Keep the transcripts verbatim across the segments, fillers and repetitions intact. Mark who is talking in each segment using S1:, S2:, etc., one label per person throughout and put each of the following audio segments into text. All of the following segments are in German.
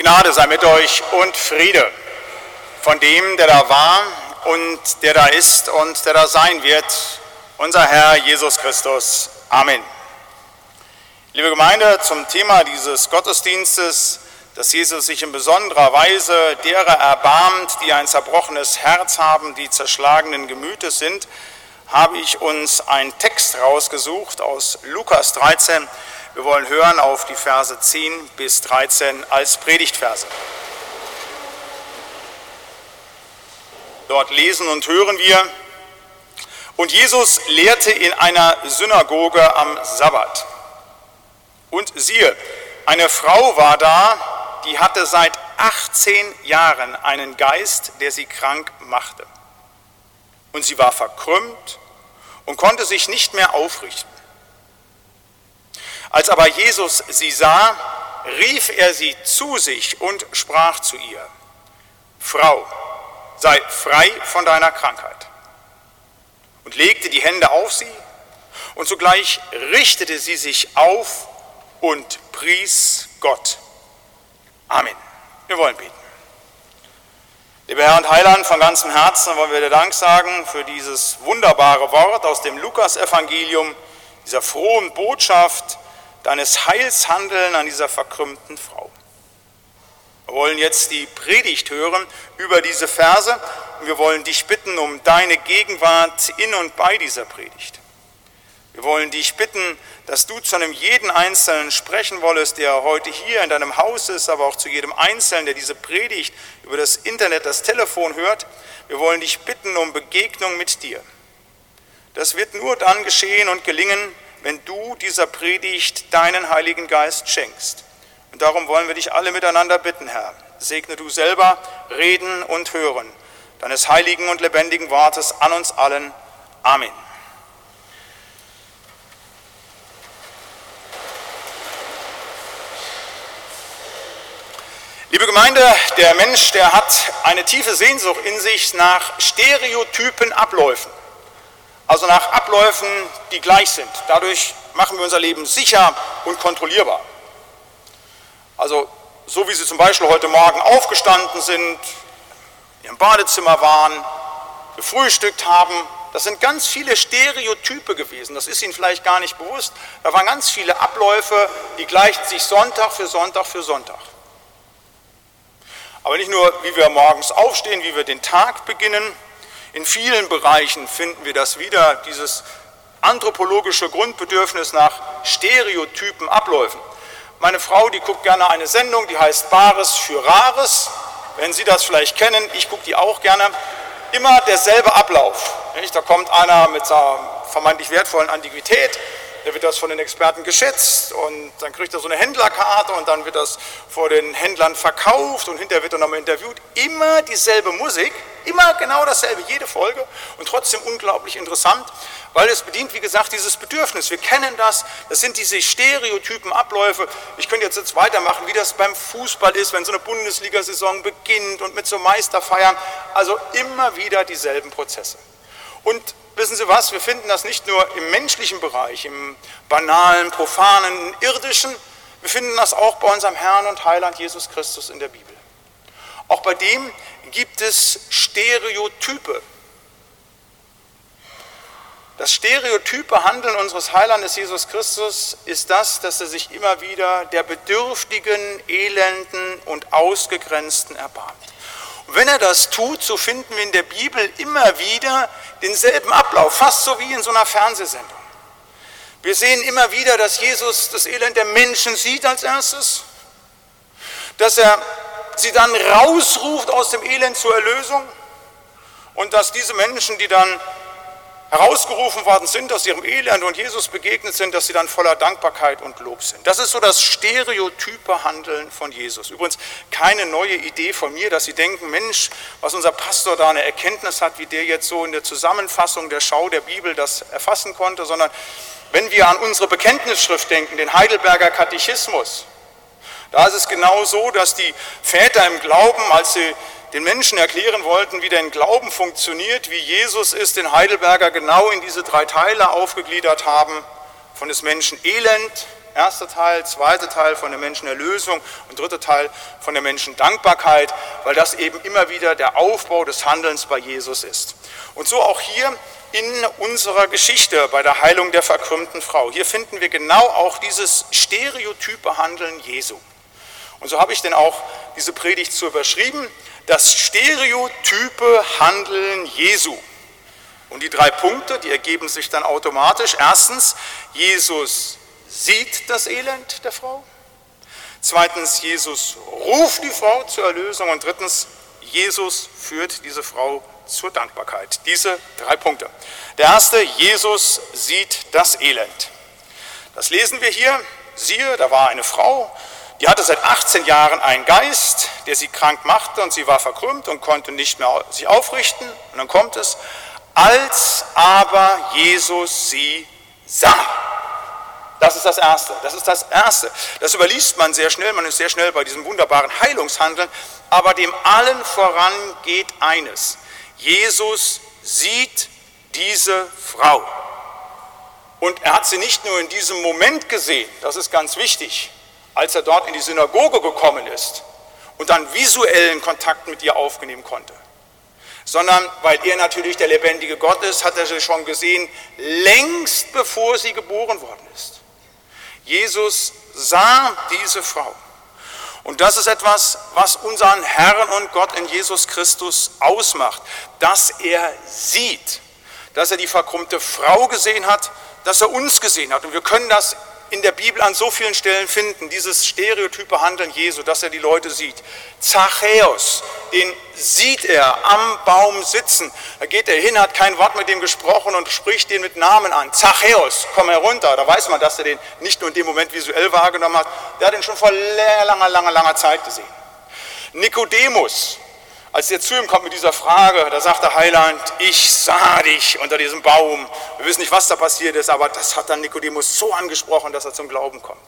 S1: Gnade sei mit euch und Friede von dem, der da war und der da ist und der da sein wird, unser Herr Jesus Christus. Amen. Liebe Gemeinde, zum Thema dieses Gottesdienstes, dass Jesus sich in besonderer Weise derer erbarmt, die ein zerbrochenes Herz haben, die zerschlagenen Gemütes sind, habe ich uns einen Text rausgesucht aus Lukas dreizehn. Wir wollen hören auf die Verse zehn bis dreizehn als Predigtverse. Dort lesen und hören wir: Und Jesus lehrte in einer Synagoge am Sabbat. Und siehe, eine Frau war da, die hatte seit achtzehn Jahren einen Geist, der sie krank machte. Und sie war verkrümmt und konnte sich nicht mehr aufrichten. Als aber Jesus sie sah, rief er sie zu sich und sprach zu ihr: Frau, sei frei von deiner Krankheit. Und legte die Hände auf sie, und sogleich richtete sie sich auf und pries Gott. Amen. Wir wollen beten. Lieber Herr und Heiland, von ganzem Herzen wollen wir dir Dank sagen für dieses wunderbare Wort aus dem Lukas-Evangelium, dieser frohen Botschaft deines Heilshandeln an dieser verkrümmten Frau. Wir wollen jetzt die Predigt hören über diese Verse und wir wollen dich bitten um deine Gegenwart in und bei dieser Predigt. Wir wollen dich bitten, dass du zu einem jeden Einzelnen sprechen wolltest, der heute hier in deinem Haus ist, aber auch zu jedem Einzelnen, der diese Predigt über das Internet, das Telefon hört. Wir wollen dich bitten um Begegnung mit dir. Das wird nur dann geschehen und gelingen, wenn du dieser Predigt deinen Heiligen Geist schenkst. Und darum wollen wir dich alle miteinander bitten, Herr. Segne du selber Reden und Hören deines heiligen und lebendigen Wortes an uns allen. Amen. Liebe Gemeinde, der Mensch, der hat eine tiefe Sehnsucht in sich nach stereotypen Abläufen. Also nach Abläufen, die gleich sind. Dadurch machen wir unser Leben sicher und kontrollierbar. Also so wie Sie zum Beispiel heute Morgen aufgestanden sind, in Ihrem Badezimmer waren, gefrühstückt haben, das sind ganz viele Stereotype gewesen. Das ist Ihnen vielleicht gar nicht bewusst. Da waren ganz viele Abläufe, die gleichen sich Sonntag für Sonntag für Sonntag. Aber nicht nur, wie wir morgens aufstehen, wie wir den Tag beginnen. In vielen Bereichen finden wir das wieder, dieses anthropologische Grundbedürfnis nach stereotypen Abläufen. Meine Frau, die guckt gerne eine Sendung, die heißt Bares für Rares. Wenn Sie das vielleicht kennen, ich gucke die auch gerne. Immer derselbe Ablauf. Da kommt einer mit einer vermeintlich wertvollen Antiquität, der wird das von den Experten geschätzt und dann kriegt er so eine Händlerkarte und dann wird das vor den Händlern verkauft und hinterher wird er nochmal interviewt. Immer dieselbe Musik, immer genau dasselbe, jede Folge und trotzdem unglaublich interessant, weil es bedient, wie gesagt, dieses Bedürfnis. Wir kennen das, das sind diese stereotypen Abläufe. Ich könnte jetzt, jetzt weitermachen, wie das beim Fußball ist, wenn so eine Bundesliga-Saison beginnt und mit so Meisterfeiern. Also immer wieder dieselben Prozesse. Und wissen Sie was, wir finden das nicht nur im menschlichen Bereich, im banalen, profanen, irdischen, wir finden das auch bei unserem Herrn und Heiland Jesus Christus in der Bibel. Auch bei dem gibt es Stereotype. Das stereotype Handeln unseres Heilandes Jesus Christus ist das, dass er sich immer wieder der Bedürftigen, Elenden und Ausgegrenzten erbarmt. Und wenn er das tut, so finden wir in der Bibel immer wieder denselben Ablauf, fast so wie in so einer Fernsehsendung. Wir sehen immer wieder, dass Jesus das Elend der Menschen sieht als erstes, dass er sie dann rausruft aus dem Elend zur Erlösung und dass diese Menschen, die dann herausgerufen worden sind aus ihrem Elend und Jesus begegnet sind, dass sie dann voller Dankbarkeit und Lob sind. Das ist so das stereotype Handeln von Jesus. Übrigens keine neue Idee von mir, dass Sie denken, Mensch, was unser Pastor da eine Erkenntnis hat, wie der jetzt so in der Zusammenfassung der Schau der Bibel das erfassen konnte, sondern wenn wir an unsere Bekenntnisschrift denken, den Heidelberger Katechismus, da ist es genau so, dass die Väter im Glauben, als sie den Menschen erklären wollten, wie denn Glauben funktioniert, wie Jesus ist, den Heidelberger genau in diese drei Teile aufgegliedert haben, von des Menschen Elend, Erster Teil, zweiter Teil von der Menschenerlösung und dritter Teil von der Menschendankbarkeit, weil das eben immer wieder der Aufbau des Handelns bei Jesus ist. Und so auch hier in unserer Geschichte bei der Heilung der verkrümmten Frau. Hier finden wir genau auch dieses stereotype Handeln Jesu. Und so habe ich denn auch diese Predigt so überschrieben, das stereotype Handeln Jesu. Und die drei Punkte, die ergeben sich dann automatisch. Erstens, Jesus sieht das Elend der Frau. Zweitens, Jesus ruft die Frau zur Erlösung. Und drittens, Jesus führt diese Frau zur Dankbarkeit. Diese drei Punkte. Der erste, Jesus sieht das Elend. Das lesen wir hier. Siehe, da war eine Frau, die hatte seit achtzehn Jahren einen Geist, der sie krank machte, und sie war verkrümmt und konnte nicht mehr sich aufrichten. Und dann kommt es, als aber Jesus sie sah. Das ist das Erste. Das ist das Erste. Das überliest man sehr schnell. Man ist sehr schnell bei diesem wunderbaren Heilungshandeln. Aber dem allen voran geht eines. Jesus sieht diese Frau. Und er hat sie nicht nur in diesem Moment gesehen, das ist ganz wichtig, als er dort in die Synagoge gekommen ist und dann visuellen Kontakt mit ihr aufnehmen konnte, sondern weil er natürlich der lebendige Gott ist, hat er sie schon gesehen, längst bevor sie geboren worden ist. Jesus sah diese Frau. Und das ist etwas, was unseren Herrn und Gott in Jesus Christus ausmacht, dass er sieht, dass er die verkrümmte Frau gesehen hat, dass er uns gesehen hat. Und wir können das in der Bibel an so vielen Stellen finden, dieses stereotype Handeln Jesu, dass er die Leute sieht. Zachäus, den sieht er am Baum sitzen. Da geht er hin, hat kein Wort mit dem gesprochen und spricht den mit Namen an. Zachäus, komm herunter. Da weiß man, dass er den nicht nur in dem Moment visuell wahrgenommen hat, der hat ihn schon vor langer, langer, langer Zeit gesehen. Nikodemus, als er zu ihm kommt mit dieser Frage, da sagt der Heiland, ich sah dich unter diesem Baum. Wir wissen nicht, was da passiert ist, aber das hat dann Nikodemus so angesprochen, dass er zum Glauben kommt.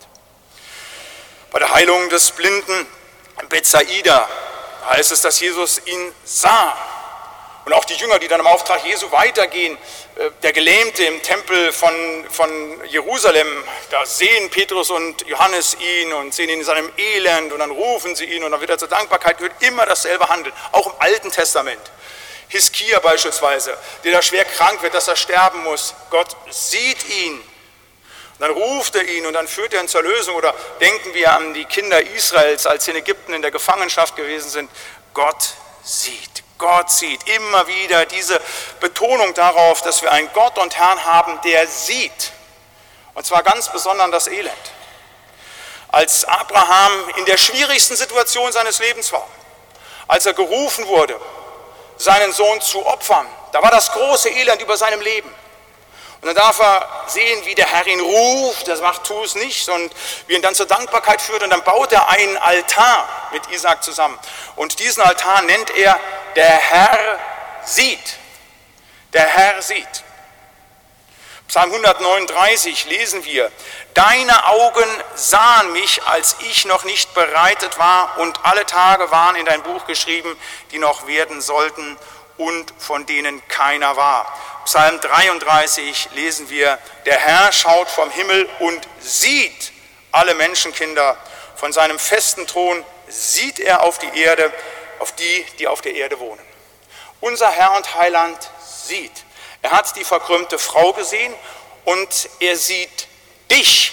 S1: Bei der Heilung des Blinden Bethsaida heißt es, dass Jesus ihn sah. Und auch die Jünger, die dann im Auftrag Jesu weitergehen, der Gelähmte im Tempel von, von Jerusalem, da sehen Petrus und Johannes ihn und sehen ihn in seinem Elend und dann rufen sie ihn und dann wird er zur Dankbarkeit gehört, immer dasselbe Handeln, auch im Alten Testament. Hiskia beispielsweise, der da schwer krank wird, dass er sterben muss, Gott sieht ihn. Und dann ruft er ihn und dann führt er ihn zur Lösung. Oder denken wir an die Kinder Israels, als sie in Ägypten in der Gefangenschaft gewesen sind, Gott sieht. Gott sieht immer wieder diese Betonung darauf, dass wir einen Gott und Herrn haben, der sieht. Und zwar ganz besonders das Elend. Als Abraham in der schwierigsten Situation seines Lebens war, als er gerufen wurde, seinen Sohn zu opfern, da war das große Elend über seinem Leben. Und dann darf er sehen, wie der Herr ihn ruft, das macht, tu es nicht, und wie ihn dann zur Dankbarkeit führt. Und dann baut er einen Altar mit Isaak zusammen. Und diesen Altar nennt er, der Herr sieht. Der Herr sieht. Psalm hundertneununddreißig lesen wir, deine Augen sahen mich, als ich noch nicht bereitet war, und alle Tage waren in dein Buch geschrieben, die noch werden sollten und von denen keiner war. Psalm dreiunddreißig lesen wir, der Herr schaut vom Himmel und sieht alle Menschenkinder. Von seinem festen Thron sieht er auf die Erde, auf die, die auf der Erde wohnen. Unser Herr und Heiland sieht. Er hat die verkrümmte Frau gesehen und er sieht dich.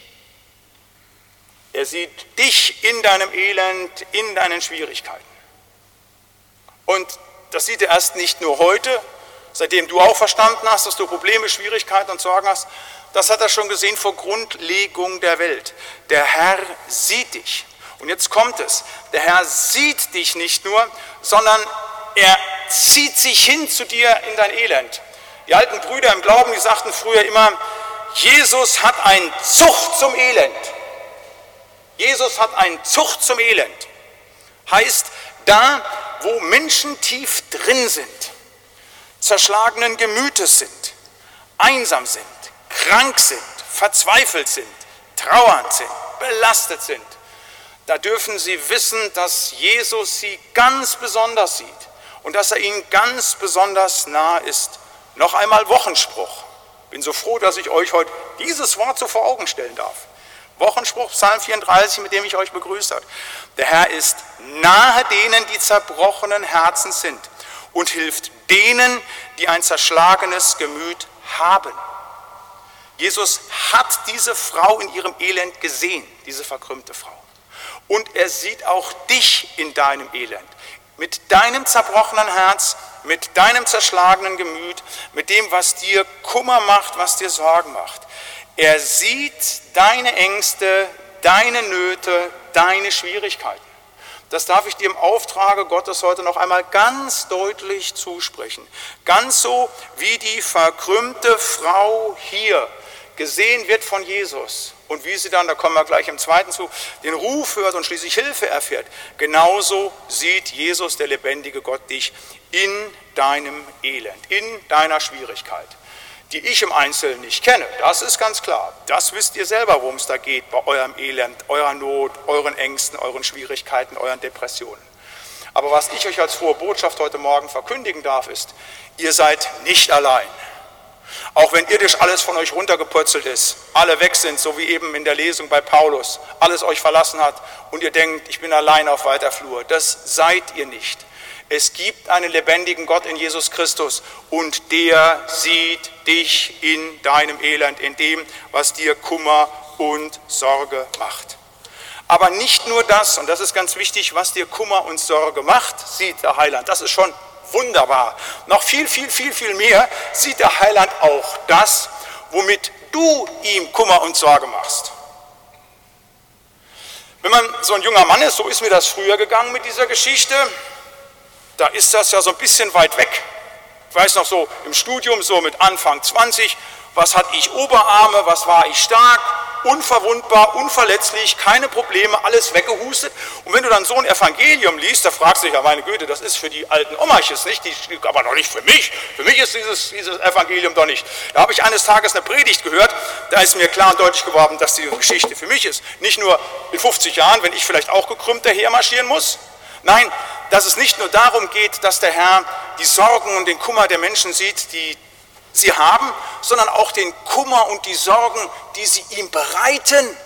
S1: Er sieht dich in deinem Elend, in deinen Schwierigkeiten. Und das sieht er erst nicht nur heute, seitdem du auch verstanden hast, dass du Probleme, Schwierigkeiten und Sorgen hast. Das hat er schon gesehen vor Grundlegung der Welt. Der Herr sieht dich. Und jetzt kommt es. Der Herr sieht dich nicht nur, sondern er zieht sich hin zu dir in dein Elend. Die alten Brüder im Glauben, die sagten früher immer, Jesus hat einen Zucht zum Elend. Jesus hat einen Zucht zum Elend. Heißt, da, wo Menschen tief drin sind, zerschlagenen Gemütes sind, einsam sind, krank sind, verzweifelt sind, trauernd sind, belastet sind, da dürfen sie wissen, dass Jesus sie ganz besonders sieht und dass er ihnen ganz besonders nahe ist. Noch einmal Wochenspruch. Bin so froh, dass ich euch heute dieses Wort so vor Augen stellen darf. Wochenspruch, Psalm vierunddreißig, mit dem ich euch begrüßt habe. Der Herr ist nahe denen, die zerbrochenen Herzen sind und hilft denen, die ein zerschlagenes Gemüt haben. Jesus hat diese Frau in ihrem Elend gesehen, diese verkrümmte Frau. Und er sieht auch dich in deinem Elend, mit deinem zerbrochenen Herz, mit deinem zerschlagenen Gemüt, mit dem, was dir Kummer macht, was dir Sorgen macht. Er sieht deine Ängste, deine Nöte, deine Schwierigkeiten. Das darf ich dir im Auftrage Gottes heute noch einmal ganz deutlich zusprechen. Ganz so, wie die verkrümmte Frau hier gesehen wird von Jesus und wie sie dann, da kommen wir gleich im zweiten zu, den Ruf hört und schließlich Hilfe erfährt. Genauso sieht Jesus, der lebendige Gott, dich in deinem Elend, in deiner Schwierigkeit, die ich im Einzelnen nicht kenne. Das ist ganz klar. Das wisst ihr selber, worum es da geht, bei eurem Elend, eurer Not, euren Ängsten, euren Schwierigkeiten, euren Depressionen. Aber was ich euch als frohe Botschaft heute Morgen verkündigen darf, ist, ihr seid nicht allein. Auch wenn irdisch alles von euch runtergepurzelt ist, alle weg sind, so wie eben in der Lesung bei Paulus, alles euch verlassen hat und ihr denkt, ich bin allein auf weiter Flur, das seid ihr nicht. Es gibt einen lebendigen Gott in Jesus Christus und der sieht dich in deinem Elend, in dem, was dir Kummer und Sorge macht. Aber nicht nur das, und das ist ganz wichtig, was dir Kummer und Sorge macht, sieht der Heiland, das ist schon wunderbar. Noch viel, viel, viel, viel mehr sieht der Heiland auch das, womit du ihm Kummer und Sorge machst. Wenn man so ein junger Mann ist, so ist mir das früher gegangen mit dieser Geschichte, da ist das ja so ein bisschen weit weg. Ich weiß noch so im Studium, so mit Anfang zwanzig, was hatte ich Oberarme, was war ich stark, unverwundbar, unverletzlich, keine Probleme, alles weggehustet. Und wenn du dann so ein Evangelium liest, da fragst du dich, ja meine Güte, das ist für die alten Omaches nicht, die, aber doch nicht für mich. Für mich ist dieses, dieses Evangelium doch nicht. Da habe ich eines Tages eine Predigt gehört, da ist mir klar und deutlich geworden, dass diese Geschichte für mich ist. Nicht nur in fünfzig Jahren, wenn ich vielleicht auch gekrümmt dahermarschieren muss. Nein, dass es nicht nur darum geht, dass der Herr die Sorgen und den Kummer der Menschen sieht, die sie haben, sondern auch den Kummer und die Sorgen, die sie ihm bereiten.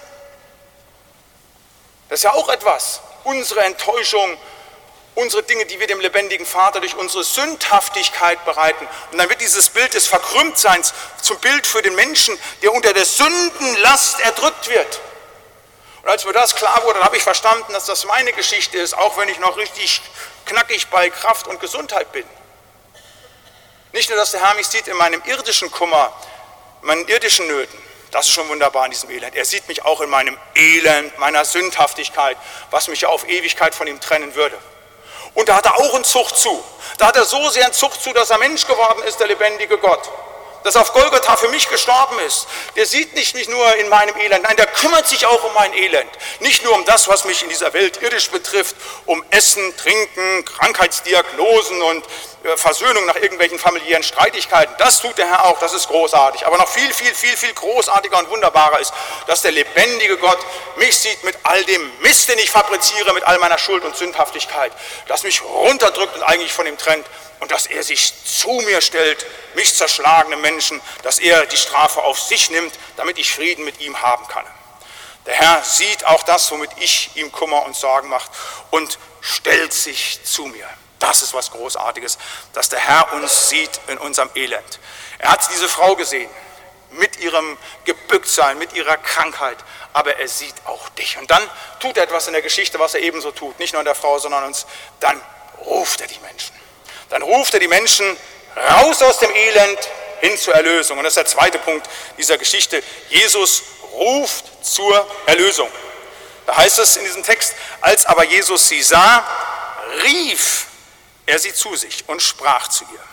S1: Das ist ja auch etwas. Unsere Enttäuschung, unsere Dinge, die wir dem lebendigen Vater durch unsere Sündhaftigkeit bereiten. Und dann wird dieses Bild des Verkrümmtseins zum Bild für den Menschen, der unter der Sündenlast erdrückt wird. Und als mir das klar wurde, dann habe ich verstanden, dass das meine Geschichte ist, auch wenn ich noch richtig knackig bei Kraft und Gesundheit bin. Nicht nur, dass der Herr mich sieht in meinem irdischen Kummer, in meinen irdischen Nöten, das ist schon wunderbar in diesem Elend. Er sieht mich auch in meinem Elend, meiner Sündhaftigkeit, was mich ja auf Ewigkeit von ihm trennen würde. Und da hat er auch einen Zucht zu. Da hat er so sehr einen Zucht zu, dass er Mensch geworden ist, der lebendige Gott. Dass er auf Golgatha für mich gestorben ist. Der sieht nicht, nicht nur in meinem Elend, nein, der kümmert sich auch um mein Elend. Nicht nur um das, was mich in dieser Welt irdisch betrifft, um Essen, Trinken, Krankheitsdiagnosen und äh, Versöhnung nach irgendwelchen familiären Streitigkeiten. Das tut der Herr auch, das ist großartig. Aber noch viel, viel, viel, viel großartiger und wunderbarer ist, dass der lebendige Gott mich sieht mit all dem Mist, den ich fabriziere, mit all meiner Schuld und Sündhaftigkeit, das mich runterdrückt und eigentlich von ihm trennt. Und dass er sich zu mir stellt, mich zerschlagene Menschen, dass er die Strafe auf sich nimmt, damit ich Frieden mit ihm haben kann. Der Herr sieht auch das, womit ich ihm Kummer und Sorgen mache und stellt sich zu mir. Das ist was Großartiges, dass der Herr uns sieht in unserem Elend. Er hat diese Frau gesehen, mit ihrem Gebücktsein, mit ihrer Krankheit, aber er sieht auch dich. Und dann tut er etwas in der Geschichte, was er ebenso tut, nicht nur in der Frau, sondern uns, dann ruft er die Menschen. Dann ruft er die Menschen raus aus dem Elend hin zur Erlösung. Und das ist der zweite Punkt dieser Geschichte. Jesus ruft zur Erlösung. Da heißt es in diesem Text, als aber Jesus sie sah, rief er sie zu sich und sprach zu ihr.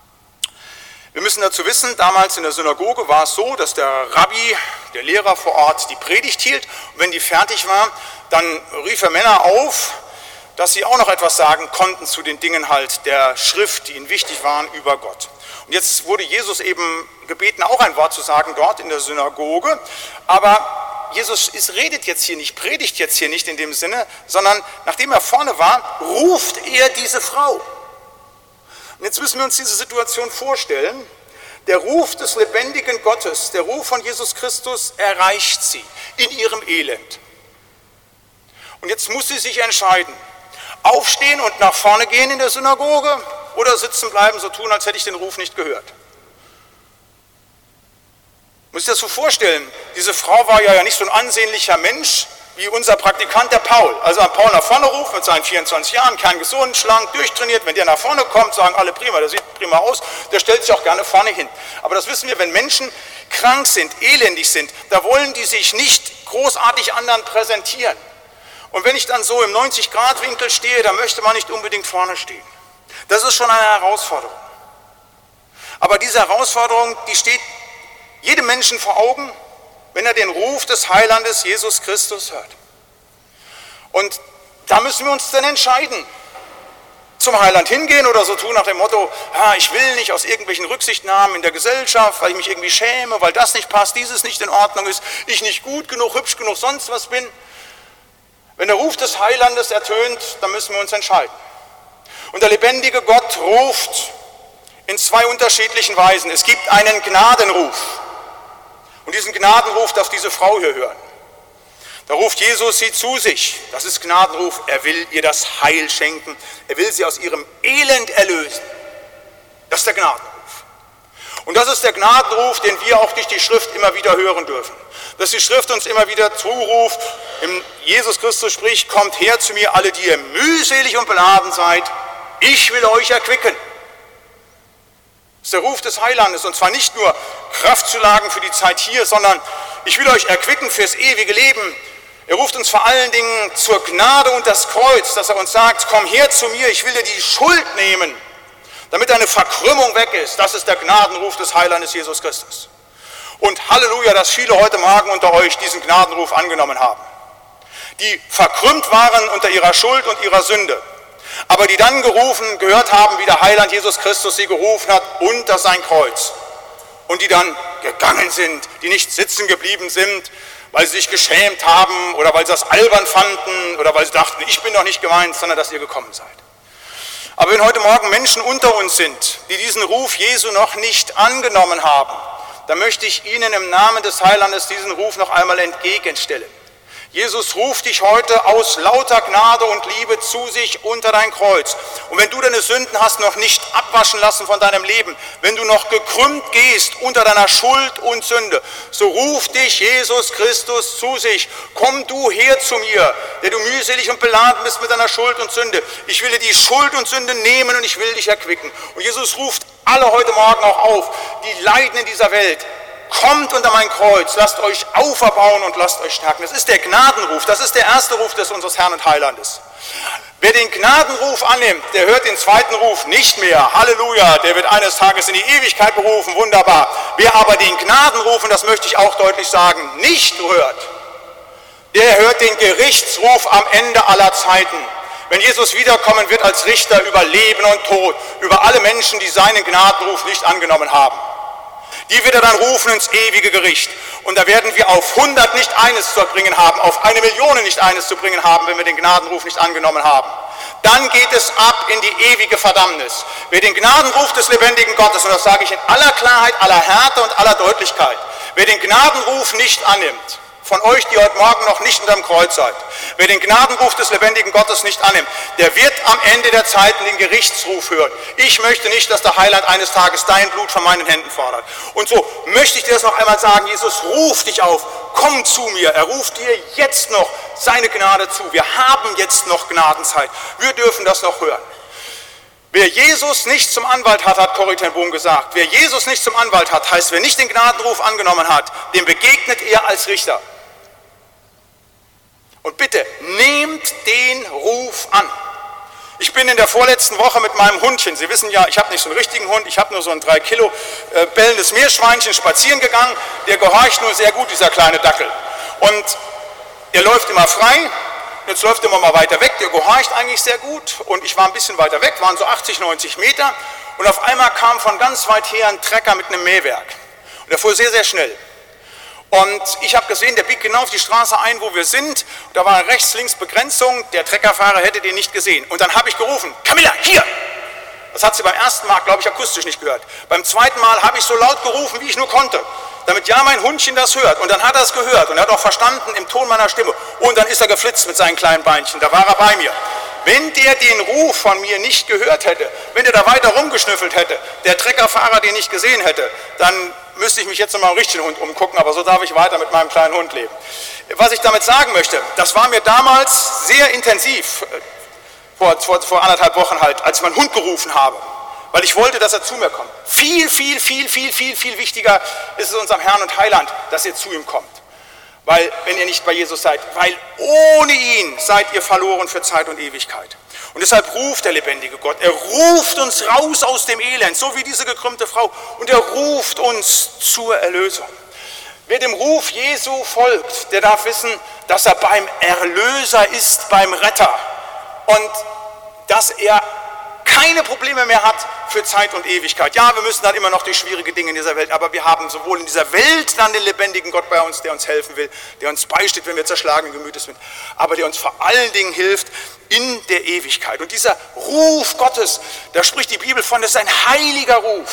S1: Wir müssen dazu wissen, damals in der Synagoge war es so, dass der Rabbi, der Lehrer vor Ort, die Predigt hielt. Und wenn die fertig war, dann rief er Männer auf, dass sie auch noch etwas sagen konnten zu den Dingen halt der Schrift, die ihnen wichtig waren über Gott. Und jetzt wurde Jesus eben gebeten, auch ein Wort zu sagen dort in der Synagoge, aber Jesus ist, redet jetzt hier nicht, predigt jetzt hier nicht in dem Sinne, sondern nachdem er vorne war, ruft er diese Frau. Und jetzt müssen wir uns diese Situation vorstellen. Der Ruf des lebendigen Gottes, der Ruf von Jesus Christus erreicht sie in ihrem Elend. Und jetzt muss sie sich entscheiden, aufstehen und nach vorne gehen in der Synagoge oder sitzen bleiben, so tun, als hätte ich den Ruf nicht gehört. Muss ich das so vorstellen, diese Frau war ja nicht so ein ansehnlicher Mensch wie unser Praktikant, der Paul. Also wenn Paul nach vorne ruft mit seinen vierundzwanzig Jahren, kerngesund, schlank, durchtrainiert, wenn der nach vorne kommt, sagen alle prima, der sieht prima aus, der stellt sich auch gerne vorne hin. Aber das wissen wir, wenn Menschen krank sind, elendig sind, da wollen die sich nicht großartig anderen präsentieren. Und wenn ich dann so im neunzig Grad Winkel stehe, dann möchte man nicht unbedingt vorne stehen. Das ist schon eine Herausforderung. Aber diese Herausforderung, die steht jedem Menschen vor Augen, wenn er den Ruf des Heilandes Jesus Christus hört. Und da müssen wir uns dann entscheiden, zum Heiland hingehen oder so tun nach dem Motto, ah, ich will nicht aus irgendwelchen Rücksichtnahmen in der Gesellschaft, weil ich mich irgendwie schäme, weil das nicht passt, dieses nicht in Ordnung ist, ich nicht gut genug, hübsch genug, sonst was bin. Wenn der Ruf des Heilandes ertönt, dann müssen wir uns entscheiden. Und der lebendige Gott ruft in zwei unterschiedlichen Weisen. Es gibt einen Gnadenruf. Und diesen Gnadenruf darf diese Frau hier hören. Da ruft Jesus sie zu sich. Das ist Gnadenruf. Er will ihr das Heil schenken. Er will sie aus ihrem Elend erlösen. Das ist der Gnadenruf. Und das ist der Gnadenruf, den wir auch durch die Schrift immer wieder hören dürfen. Dass die Schrift uns immer wieder zuruft, im Jesus Christus spricht, kommt her zu mir, alle, die ihr mühselig und beladen seid, ich will euch erquicken. Das ist der Ruf des Heilandes, und zwar nicht nur Kraftzulagen für die Zeit hier, sondern ich will euch erquicken fürs ewige Leben. Er ruft uns vor allen Dingen zur Gnade und das Kreuz, dass er uns sagt, komm her zu mir, ich will dir die Schuld nehmen, damit eine Verkrümmung weg ist. Das ist der Gnadenruf des Heilandes Jesus Christus. Und Halleluja, dass viele heute Morgen unter euch diesen Gnadenruf angenommen haben, die verkrümmt waren unter ihrer Schuld und ihrer Sünde, aber die dann gerufen, gehört haben, wie der Heiland Jesus Christus sie gerufen hat, unter sein Kreuz. Und die dann gegangen sind, die nicht sitzen geblieben sind, weil sie sich geschämt haben oder weil sie das albern fanden oder weil sie dachten, ich bin doch nicht gemeint, sondern dass ihr gekommen seid. Aber wenn heute Morgen Menschen unter uns sind, die diesen Ruf Jesu noch nicht angenommen haben, dann möchte ich Ihnen im Namen des Heilandes diesen Ruf noch einmal entgegenstellen. Jesus ruft dich heute aus lauter Gnade und Liebe zu sich unter dein Kreuz. Und wenn du deine Sünden hast noch nicht abwaschen lassen von deinem Leben, wenn du noch gekrümmt gehst unter deiner Schuld und Sünde, so ruft dich Jesus Christus zu sich. Komm du her zu mir, der du mühselig und beladen bist mit deiner Schuld und Sünde. Ich will dir die Schuld und Sünde nehmen und ich will dich erquicken. Und Jesus ruft alle heute Morgen auch auf, die leiden in dieser Welt. Kommt unter mein Kreuz, lasst euch auferbauen und lasst euch stärken. Das ist der Gnadenruf, das ist der erste Ruf des unseres Herrn und Heilandes. Wer den Gnadenruf annimmt, der hört den zweiten Ruf nicht mehr. Halleluja, der wird eines Tages in die Ewigkeit berufen, wunderbar. Wer aber den Gnadenruf, und das möchte ich auch deutlich sagen, nicht hört, der hört den Gerichtsruf am Ende aller Zeiten. Wenn Jesus wiederkommen wird als Richter über Leben und Tod, über alle Menschen, die seinen Gnadenruf nicht angenommen haben. Die wird er dann rufen ins ewige Gericht. Und da werden wir auf hundert nicht eines zu bringen haben, auf eine Million nicht eines zu bringen haben, wenn wir den Gnadenruf nicht angenommen haben. Dann geht es ab in die ewige Verdammnis. Wer den Gnadenruf des lebendigen Gottes, und das sage ich in aller Klarheit, aller Härte und aller Deutlichkeit, wer den Gnadenruf nicht annimmt, von euch, die heute Morgen noch nicht unterm Kreuz seid, wer den Gnadenruf des lebendigen Gottes nicht annimmt, der wird am Ende der Zeiten den Gerichtsruf hören. Ich möchte nicht, dass der Heiland eines Tages dein Blut von meinen Händen fordert. Und so möchte ich dir das noch einmal sagen, Jesus ruft dich auf, komm zu mir, er ruft dir jetzt noch seine Gnade zu. Wir haben jetzt noch Gnadenzeit, wir dürfen das noch hören. Wer Jesus nicht zum Anwalt hat, hat Corrie ten Boom gesagt, wer Jesus nicht zum Anwalt hat, heißt, wer nicht den Gnadenruf angenommen hat, dem begegnet er als Richter. Und bitte, nehmt den Ruf an. Ich bin in der vorletzten Woche mit meinem Hundchen, Sie wissen ja, ich habe nicht so einen richtigen Hund, ich habe nur so ein drei Kilo äh, bellendes Meerschweinchen, spazieren gegangen, der gehorcht nur sehr gut, dieser kleine Dackel. Und er läuft immer frei, jetzt läuft er immer mal weiter weg, der gehorcht eigentlich sehr gut. Und ich war ein bisschen weiter weg, waren so achtzig, neunzig Meter. Und auf einmal kam von ganz weit her ein Trecker mit einem Mähwerk. Und der fuhr sehr, sehr schnell. Und ich habe gesehen, der biegt genau auf die Straße ein, wo wir sind. Da war rechts-links Begrenzung, der Treckerfahrer hätte den nicht gesehen. Und dann habe ich gerufen, Camilla, hier! Das hat sie beim ersten Mal, glaube ich, akustisch nicht gehört. Beim zweiten Mal habe ich so laut gerufen, wie ich nur konnte, damit ja mein Hundchen das hört. Und dann hat er es gehört und er hat auch verstanden im Ton meiner Stimme. Und dann ist er geflitzt mit seinen kleinen Beinchen, da war er bei mir. Wenn der den Ruf von mir nicht gehört hätte, wenn der da weiter rumgeschnüffelt hätte, der Treckerfahrer den nicht gesehen hätte, dann müsste ich mich jetzt nochmal einen richtigen Hund umgucken, aber so darf ich weiter mit meinem kleinen Hund leben. Was ich damit sagen möchte, das war mir damals sehr intensiv, vor, vor, vor anderthalb Wochen halt, als ich meinen Hund gerufen habe, weil ich wollte, dass er zu mir kommt. Viel, viel, viel, viel, viel, viel wichtiger ist es unserem Herrn und Heiland, dass ihr zu ihm kommt. Weil, wenn ihr nicht bei Jesus seid, weil ohne ihn seid ihr verloren für Zeit und Ewigkeit. Und deshalb ruft der lebendige Gott, er ruft uns raus aus dem Elend, so wie diese gekrümmte Frau, und er ruft uns zur Erlösung. Wer dem Ruf Jesu folgt, der darf wissen, dass er beim Erlöser ist, beim Retter und dass er keine Probleme mehr hat für Zeit und Ewigkeit. Ja, wir müssen dann immer noch durch schwierige Dinge in dieser Welt, aber wir haben sowohl in dieser Welt dann den lebendigen Gott bei uns, der uns helfen will, der uns beisteht, wenn wir zerschlagenen Gemütes sind, aber der uns vor allen Dingen hilft in der Ewigkeit. Und dieser Ruf Gottes, da spricht die Bibel von, das ist ein heiliger Ruf.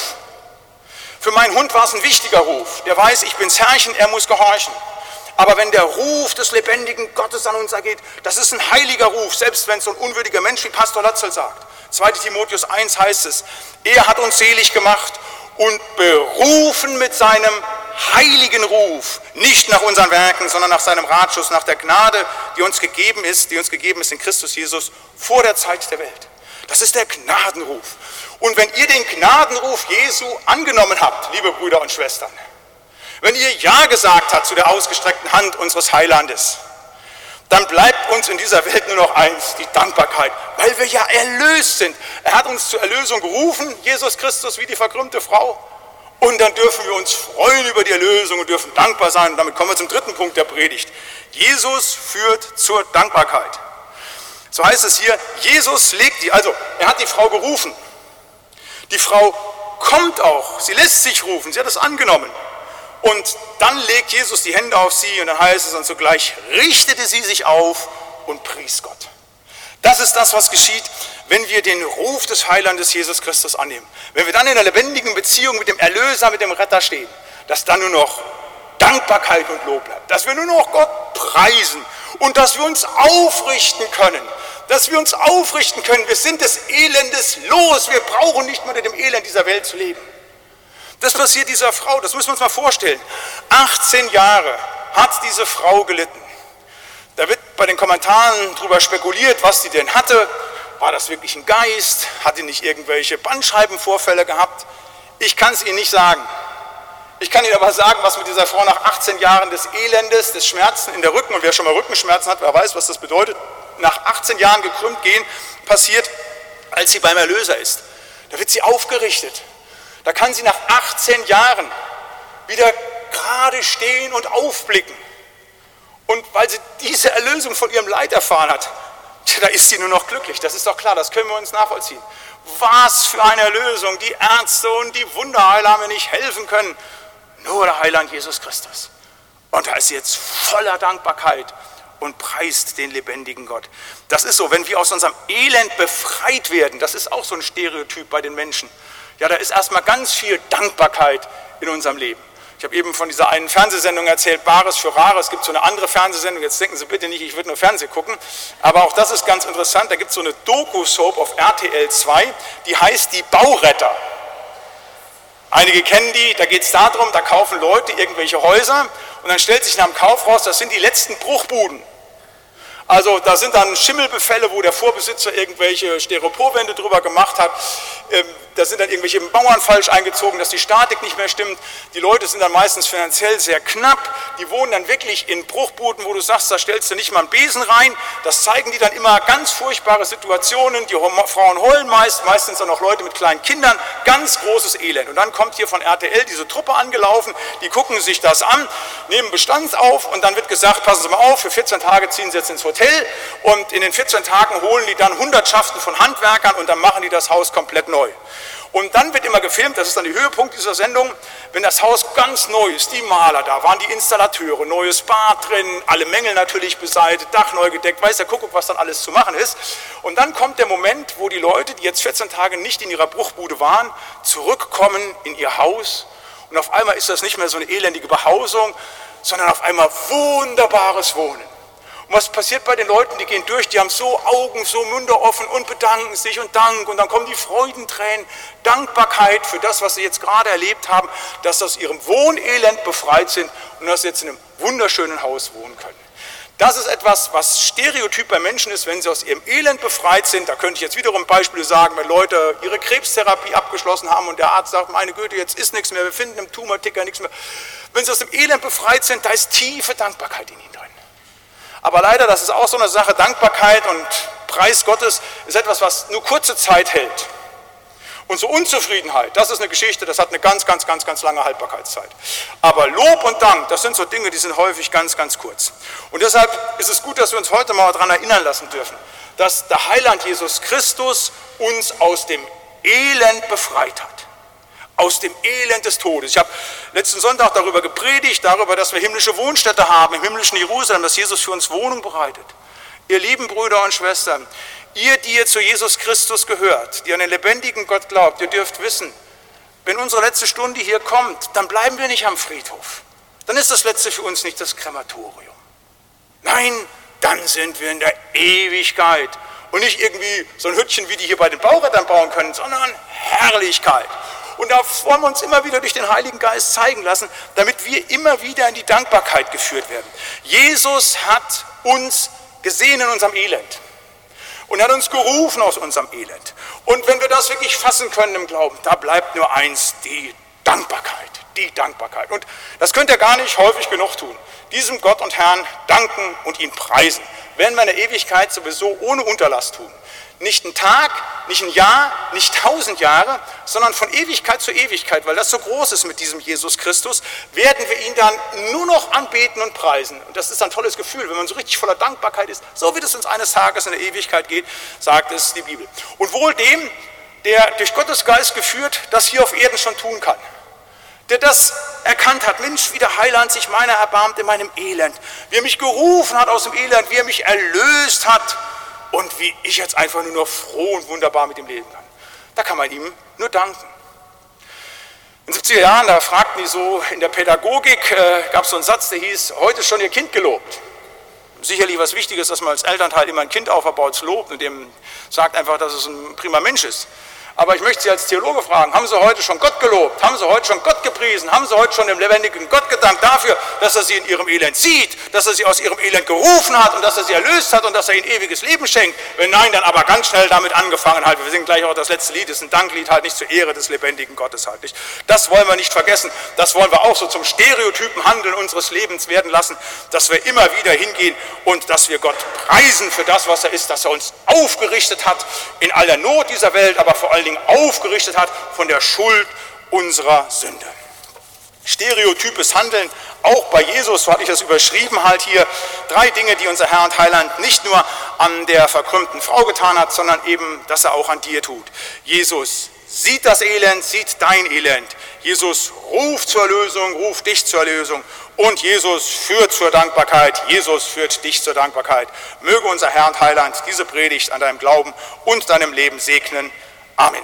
S1: Für meinen Hund war es ein wichtiger Ruf. Der weiß, ich bin's Herrchen, er muss gehorchen. Aber wenn der Ruf des lebendigen Gottes an uns ergeht, das ist ein heiliger Ruf, selbst wenn es so ein unwürdiger Mensch wie Pastor Latzel sagt. zweiter Timotheus eins heißt es, er hat uns selig gemacht und berufen mit seinem heiligen Ruf, nicht nach unseren Werken, sondern nach seinem Ratschuss, nach der Gnade, die uns gegeben ist, die uns gegeben ist in Christus Jesus vor der Zeit der Welt. Das ist der Gnadenruf. Und wenn ihr den Gnadenruf Jesu angenommen habt, liebe Brüder und Schwestern, wenn ihr Ja gesagt habt zu der ausgestreckten Hand unseres Heilandes, dann bleibt uns in dieser Welt nur noch eins, die Dankbarkeit, weil wir ja erlöst sind. Er hat uns zur Erlösung gerufen, Jesus Christus wie die verkrümmte Frau. Und dann dürfen wir uns freuen über die Erlösung und dürfen dankbar sein. Und damit kommen wir zum dritten Punkt der Predigt. Jesus führt zur Dankbarkeit. So heißt es hier, Jesus legt die, also er hat die Frau gerufen. Die Frau kommt auch, sie lässt sich rufen, sie hat es angenommen. Und dann legt Jesus die Hände auf sie und dann heißt es, und sogleich richtete sie sich auf und pries Gott. Das ist das, was geschieht, wenn wir den Ruf des Heilandes Jesus Christus annehmen. Wenn wir dann in einer lebendigen Beziehung mit dem Erlöser, mit dem Retter stehen, dass dann nur noch Dankbarkeit und Lob bleibt, dass wir nur noch Gott preisen und dass wir uns aufrichten können, dass wir uns aufrichten können. Wir sind des Elendes los, wir brauchen nicht mehr mit dem Elend dieser Welt zu leben. Das passiert dieser Frau, das müssen wir uns mal vorstellen. achtzehn Jahre hat diese Frau gelitten. Da wird bei den Kommentaren darüber spekuliert, was sie denn hatte. War das wirklich ein Geist? Hat sie nicht irgendwelche Bandscheibenvorfälle gehabt? Ich kann es Ihnen nicht sagen. Ich kann Ihnen aber sagen, was mit dieser Frau nach achtzehn Jahren des Elendes, des Schmerzen in der Rücken, und wer schon mal Rückenschmerzen hat, wer weiß, was das bedeutet, nach achtzehn Jahren gekrümmt gehen, passiert, als sie beim Erlöser ist. Da wird sie aufgerichtet. Da kann sie nach achtzehn Jahren wieder gerade stehen und aufblicken. Und weil sie diese Erlösung von ihrem Leid erfahren hat, da ist sie nur noch glücklich. Das ist doch klar, das können wir uns nachvollziehen. Was für eine Erlösung. Die Ärzte und die Wunderheiler haben mir nicht helfen können. Nur der Heiland Jesus Christus. Und da ist sie jetzt voller Dankbarkeit und preist den lebendigen Gott. Das ist so, wenn wir aus unserem Elend befreit werden, das ist auch so ein Stereotyp bei den Menschen. Ja, da ist erstmal ganz viel Dankbarkeit in unserem Leben. Ich habe eben von dieser einen Fernsehsendung erzählt, Bares für Rares. Es gibt so eine andere Fernsehsendung, jetzt denken Sie bitte nicht, ich würde nur Fernsehen gucken, aber auch das ist ganz interessant. Da gibt es so eine Doku-Soap auf R T L zwei, die heißt Die Bauretter. Einige kennen die, da geht es darum, da kaufen Leute irgendwelche Häuser und dann stellt sich nach dem Kauf raus, das sind die letzten Bruchbuden. Also da sind dann Schimmelbefälle, wo der Vorbesitzer irgendwelche Styroporwände drüber gemacht hat. Da sind dann irgendwelche Bauern falsch eingezogen, dass die Statik nicht mehr stimmt. Die Leute sind dann meistens finanziell sehr knapp. Die wohnen dann wirklich in Bruchbuden, wo du sagst, da stellst du nicht mal einen Besen rein. Das zeigen die dann immer ganz furchtbare Situationen. Die Frauen heulen meist, meistens dann auch Leute mit kleinen Kindern. Ganz großes Elend. Und dann kommt hier von R T L diese Truppe angelaufen. Die gucken sich das an, nehmen Bestand auf und dann wird gesagt, passen Sie mal auf, für vierzehn Tage ziehen Sie jetzt ins Hotel. Hotel und in den vierzehn Tagen holen die dann Hundertschaften von Handwerkern und dann machen die das Haus komplett neu. Und dann wird immer gefilmt, das ist dann der Höhepunkt dieser Sendung, wenn das Haus ganz neu ist, die Maler da, waren die Installateure, neues Bad drin, alle Mängel natürlich beseitigt, Dach neu gedeckt, weiß der Kuckuck, was dann alles zu machen ist. Und dann kommt der Moment, wo die Leute, die jetzt vierzehn Tage nicht in ihrer Bruchbude waren, zurückkommen in ihr Haus und auf einmal ist das nicht mehr so eine elendige Behausung, sondern auf einmal wunderbares Wohnen. Und was passiert bei den Leuten, die gehen durch, die haben so Augen, so Münder offen und bedanken sich und Dank und dann kommen die Freudentränen, Dankbarkeit für das, was sie jetzt gerade erlebt haben, dass sie aus ihrem Wohnelend befreit sind und dass sie jetzt in einem wunderschönen Haus wohnen können. Das ist etwas, was Stereotyp bei Menschen ist, wenn sie aus ihrem Elend befreit sind. Da könnte ich jetzt wiederum Beispiele sagen, wenn Leute ihre Krebstherapie abgeschlossen haben und der Arzt sagt, meine Güte, jetzt ist nichts mehr, wir finden im Tumorticker nichts mehr. Wenn sie aus dem Elend befreit sind, da ist tiefe Dankbarkeit in ihnen drin. Aber leider, das ist auch so eine Sache, Dankbarkeit und Preis Gottes ist etwas, was nur kurze Zeit hält. Und so Unzufriedenheit, das ist eine Geschichte, das hat eine ganz, ganz, ganz, ganz lange Haltbarkeitszeit. Aber Lob und Dank, das sind so Dinge, die sind häufig ganz, ganz kurz. Und deshalb ist es gut, dass wir uns heute mal daran erinnern lassen dürfen, dass der Heiland Jesus Christus uns aus dem Elend befreit hat. Aus dem Elend des Todes. Ich habe letzten Sonntag darüber gepredigt, darüber, dass wir himmlische Wohnstätte haben, im himmlischen Jerusalem, dass Jesus für uns Wohnung bereitet. Ihr lieben Brüder und Schwestern, ihr, die ihr zu Jesus Christus gehört, die an den lebendigen Gott glaubt, ihr dürft wissen, wenn unsere letzte Stunde hier kommt, dann bleiben wir nicht am Friedhof. Dann ist das Letzte für uns nicht das Krematorium. Nein, dann sind wir in der Ewigkeit. Und nicht irgendwie so ein Hüttchen, wie die hier bei den Baurettern bauen können, sondern Herrlichkeit. Und da wollen wir uns immer wieder durch den Heiligen Geist zeigen lassen, damit wir immer wieder in die Dankbarkeit geführt werden. Jesus hat uns gesehen in unserem Elend und hat uns gerufen aus unserem Elend. Und wenn wir das wirklich fassen können im Glauben, da bleibt nur eins, die Dankbarkeit, die Dankbarkeit. Und das könnt ihr gar nicht häufig genug tun. Diesem Gott und Herrn danken und ihn preisen. Werden wir in der Ewigkeit sowieso ohne Unterlass tun. Nicht ein Tag, nicht ein Jahr, nicht tausend Jahre, sondern von Ewigkeit zu Ewigkeit, weil das so groß ist mit diesem Jesus Christus, werden wir ihn dann nur noch anbeten und preisen. Und das ist ein tolles Gefühl, wenn man so richtig voller Dankbarkeit ist, so wird es uns eines Tages in der Ewigkeit geht, sagt es die Bibel. Und wohl dem, der durch Gottes Geist geführt, das hier auf Erden schon tun kann. Der das erkannt hat, Mensch, wie der Heiland sich meiner erbarmt in meinem Elend, wie er mich gerufen hat aus dem Elend, wie er mich erlöst hat, und wie ich jetzt einfach nur noch froh und wunderbar mit ihm leben kann. Da kann man ihm nur danken. In den siebziger Jahren, da fragten die so, in der Pädagogik äh, gab es so einen Satz, der hieß, heute ist schon Ihr Kind gelobt. Sicherlich was Wichtiges, dass man als Elternteil immer ein Kind auferbaut, lobt und dem sagt einfach, dass es ein prima Mensch ist. Aber ich möchte Sie als Theologe fragen, haben Sie heute schon Gott gelobt? Haben Sie heute schon Gott gepriesen? Haben Sie heute schon dem lebendigen Gott gedankt dafür, dass er Sie in Ihrem Elend sieht, dass er Sie aus Ihrem Elend gerufen hat und dass er Sie erlöst hat und dass er Ihnen ewiges Leben schenkt? Wenn nein, dann aber ganz schnell damit angefangen halt. Wir singen gleich auch das letzte Lied, das ist ein Danklied halt nicht zur Ehre des lebendigen Gottes halt nicht. Das wollen wir nicht vergessen. Das wollen wir auch so zum Stereotypen Handeln unseres Lebens werden lassen, dass wir immer wieder hingehen und dass wir Gott preisen für das, was er ist, dass er uns aufgerichtet hat in aller Not dieser Welt, aber vor allen Dingen aufgerichtet hat von der Schuld unserer Sünde. Stereotypes Handeln, auch bei Jesus, so hatte ich das überschrieben halt hier, drei Dinge, die unser Herr und Heiland nicht nur an der verkrümmten Frau getan hat, sondern eben, dass er auch an dir tut. Jesus sieht das Elend, sieht dein Elend. Jesus ruft zur Erlösung, ruft dich zur Erlösung. Und Jesus führt zur Dankbarkeit, Jesus führt dich zur Dankbarkeit. Möge unser Herr und Heiland diese Predigt an deinem Glauben und deinem Leben segnen. Amen.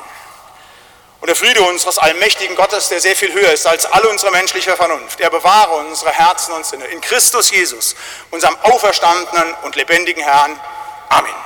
S1: Und der Friede unseres allmächtigen Gottes, der sehr viel höher ist als alle unsere menschliche Vernunft, er bewahre unsere Herzen und Sinne in Christus Jesus, unserem auferstandenen und lebendigen Herrn. Amen.